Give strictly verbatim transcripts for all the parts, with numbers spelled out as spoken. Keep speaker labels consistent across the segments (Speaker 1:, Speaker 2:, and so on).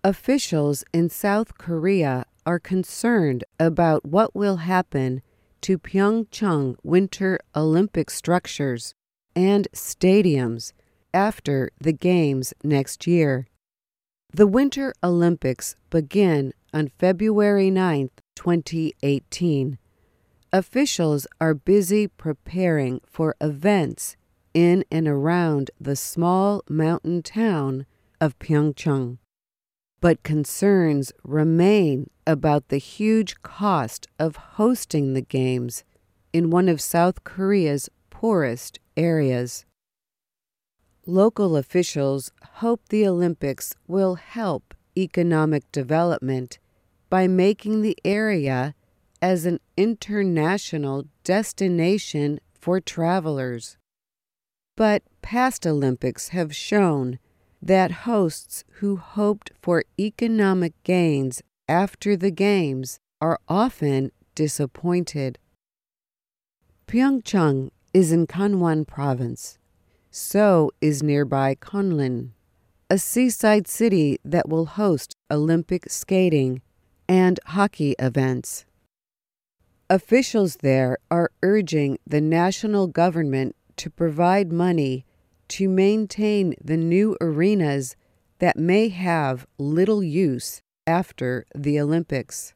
Speaker 1: Officials in South Korea are concerned about what will happen to Pyeongchang Winter Olympic structures and stadiums after the Games next year. The Winter Olympics begin on February ninth, twenty eighteen. Officials are busy preparing for events in and around the small mountain town of Pyeongchang. But concerns remain about the huge cost of hosting the Games in one of South Korea's poorest areas. Local officials hope the Olympics will help economic development by making the area as an international destination for travelers. But past Olympics have shown that hosts who hoped for economic gains after the Games are often disappointed. Pyeongchang is in Gangwon Province. So is nearby Kunlun, a seaside city that will host Olympic skating and hockey events. Officials there are urging the national government to provide money to maintain the new arenas that may have little use after the Olympics.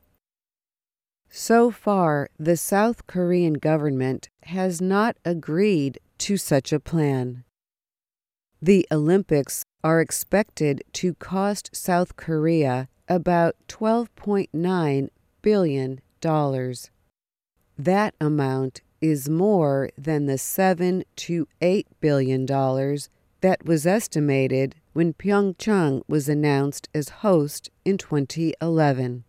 Speaker 1: So far, the South Korean government has not agreed to such a plan. The Olympics are expected to cost South Korea about twelve point nine billion dollars. That amount is more than the seven to eight billion dollars that was estimated when Pyeongchang was announced as host in twenty eleven.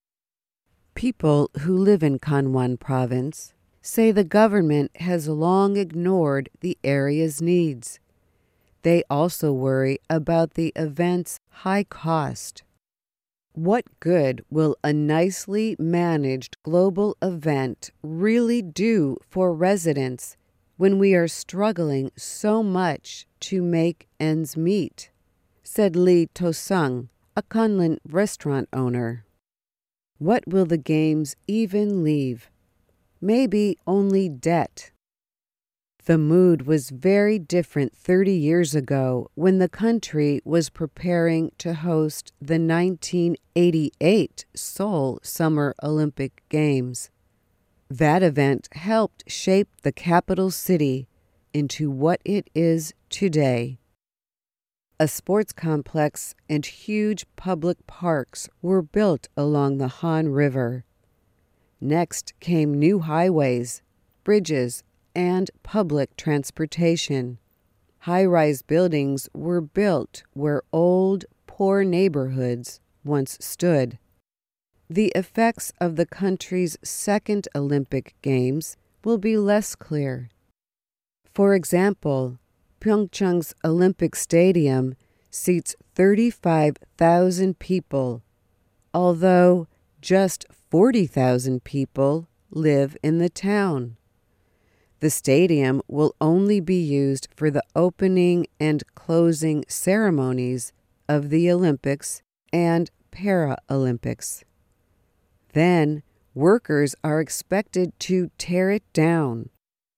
Speaker 1: People who live in Gangwon Province say the government has long ignored the area's needs. They also worry about the event's high cost. What good will a nicely managed global event really do for residents when we are struggling so much to make ends meet? Said Lee To-sung, a Kunlun restaurant owner. What will the Games even leave? Maybe only debt. The mood was very different thirty years ago when the country was preparing to host the nineteen eighty-eight Seoul Summer Olympic Games. That event helped shape the capital city into what it is today. A sports complex and huge public parks were built along the Han River. Next came new highways, bridges, and public transportation. High-rise buildings were built where old, poor neighborhoods once stood. The effects of the country's second Olympic Games will be less clear. For example, Pyeongchang's Olympic Stadium seats thirty-five thousand people, although just forty thousand people live in the town. The stadium will only be used for the opening and closing ceremonies of the Olympics and Paralympics. Then, workers are expected to tear it down.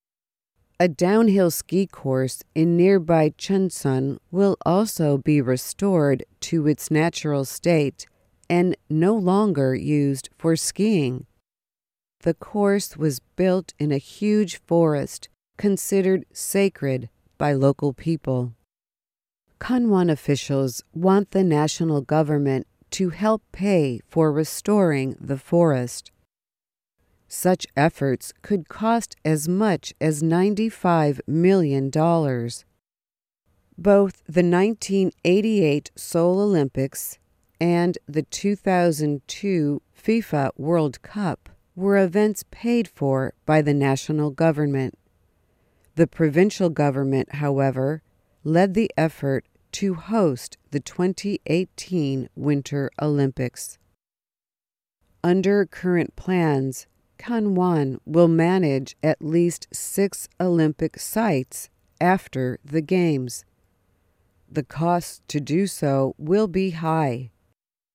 Speaker 1: A downhill ski course in nearby Chunsun will also be restored to its natural state and no longer used for skiing. The course was built in a huge forest considered sacred by local people. Gangwon officials want the national government to help pay for restoring the forest. Such efforts could cost as much as ninety-five million dollars. Both the nineteen eighty-eight Seoul Olympics and the two thousand two FIFA World Cup were events paid for by the national government. The provincial government, however, led the effort to host the twenty eighteen Winter Olympics. Under current plans, Gangwon will manage at least six Olympic sites after the Games. The cost to do so will be high.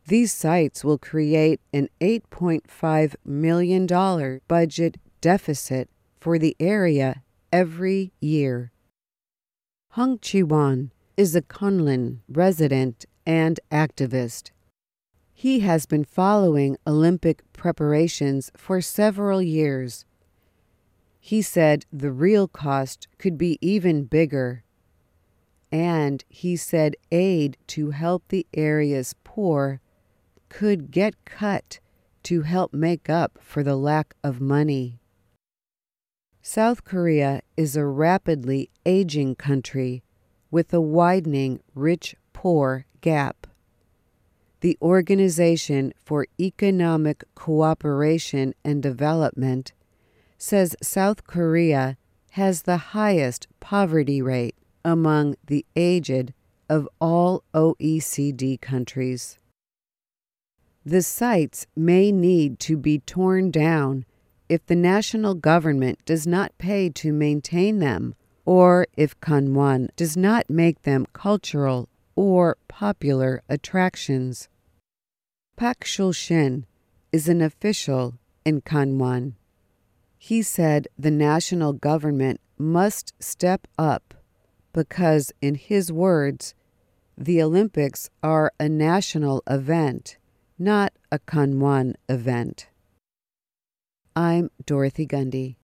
Speaker 1: These sites will create an eight point five million dollars budget deficit for the area every year. Hung Chi-wan is a Kunlun resident and activist. He has been following Olympic preparations for several years. He said the real cost could be even bigger. And he said aid to help the area's poor could get cut to help make up for the lack of money. South Korea is a rapidly aging country with a widening rich-poor gap. The Organization for Economic Cooperation and Development says South Korea has the highest poverty rate among the aged of all O E C D countries. The sites may need to be torn down if the national government does not pay to maintain them, or if Gangwon does not make them cultural or popular attractions. Pak Shul-shin is an official in Gangwon. He said the national government must step up because, in his words, the Olympics are a national event, not a Gangwon event. I'm Dorothy Gundy.